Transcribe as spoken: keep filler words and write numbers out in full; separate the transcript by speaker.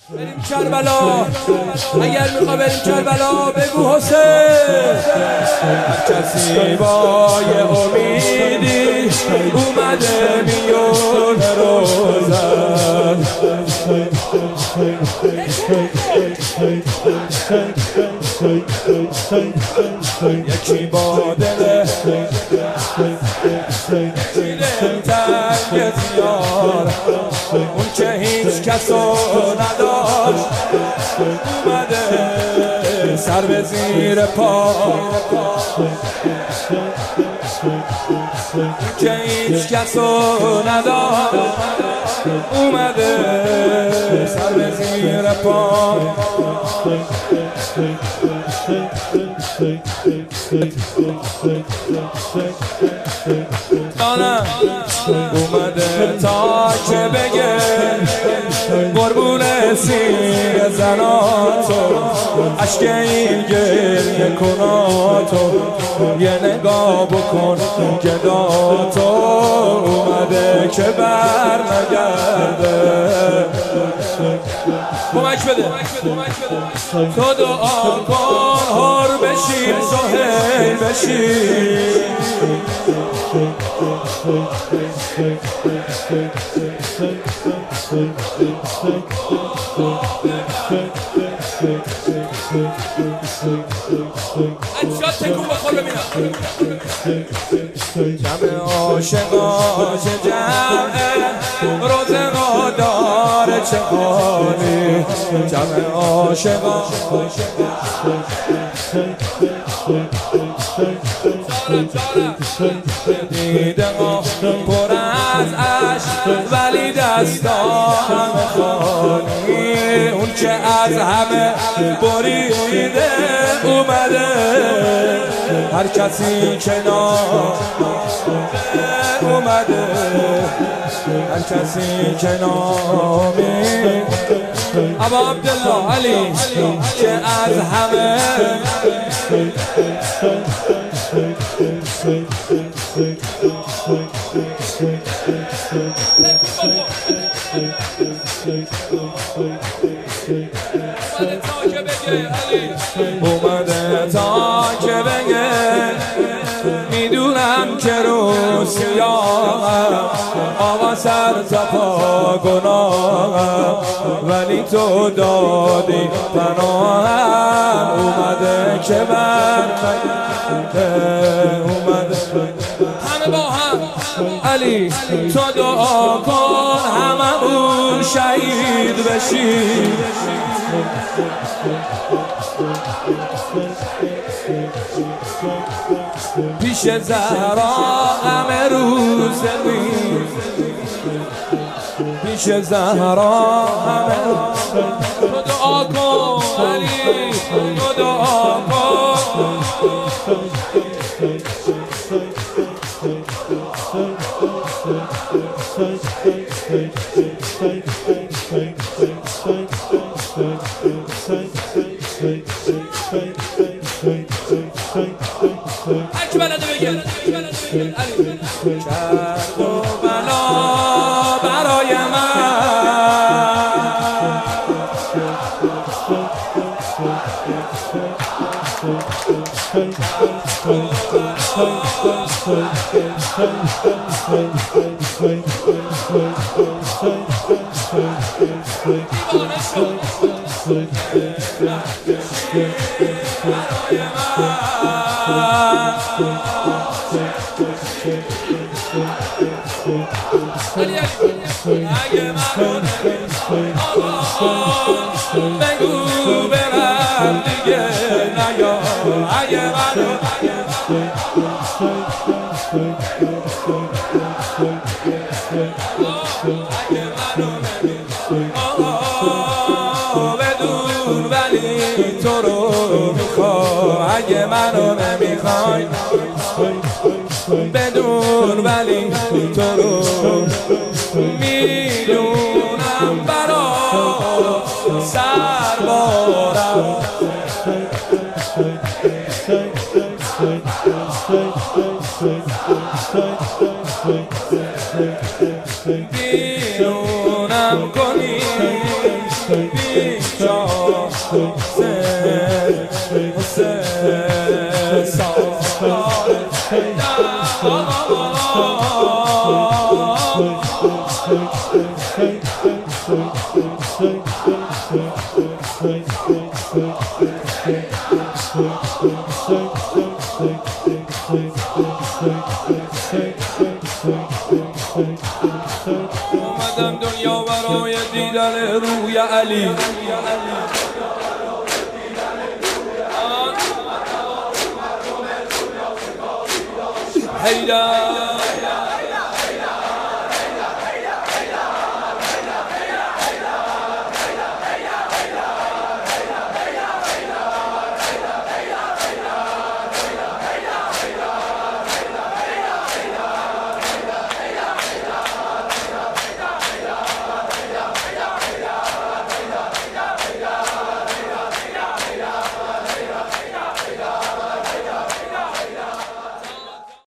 Speaker 1: بریم کربلا، اگر میخوا بریم کربلا بگو حسین. هر کسی با یه امیدی اومده میونه روزن، یکی با دل دل تنگ زیار، اون که هیچ کسو نداشت اومده سر به زیر پا، که هیچ کسو نداشت اومده سر به زیر پا. دانم اومده تا که بگه قربون سینه زناتو، عشق این گریه کناتو یه نگاه بکن گداتو، اومده که بر نگرده. کمک بده تو دعا کن هر بشی سهیل بشی، انشاد تکون بخور ببینم. جمع عاشقا چه جمعه روزگار داره چه حالی، جمع عاشقا دیده ما پر از عشق ولی دستا همه خالی، اون که از همه بریده اومده هر کسی کنار اومده، هر کسی کنامی. ابا عبدالله علی که از همه اومده تا که بگه میدونم که رو سیاهم آوا سر تا پا گناهم، ولی تو دادی پناهم اومده که بر اومده همه با هم. علی تو دعا کن هممون شهید بشیم، پیش زهرا همه روز بیم، پیش زهرا همه تو دعا کن علی تو دعا کن. هرچی بلده بگه کرد و بلا برای من، اگه منو بگو برم دیگه نیا، اگه منو بدون ولی تو رو میخوام، اگه منو نمیخوای بدون ولی تو رو میدونم برا سربارم. بیرونم کنی علی شاه حسین حسین سالار اومدم دنیا برای دیدن روی علی حیدر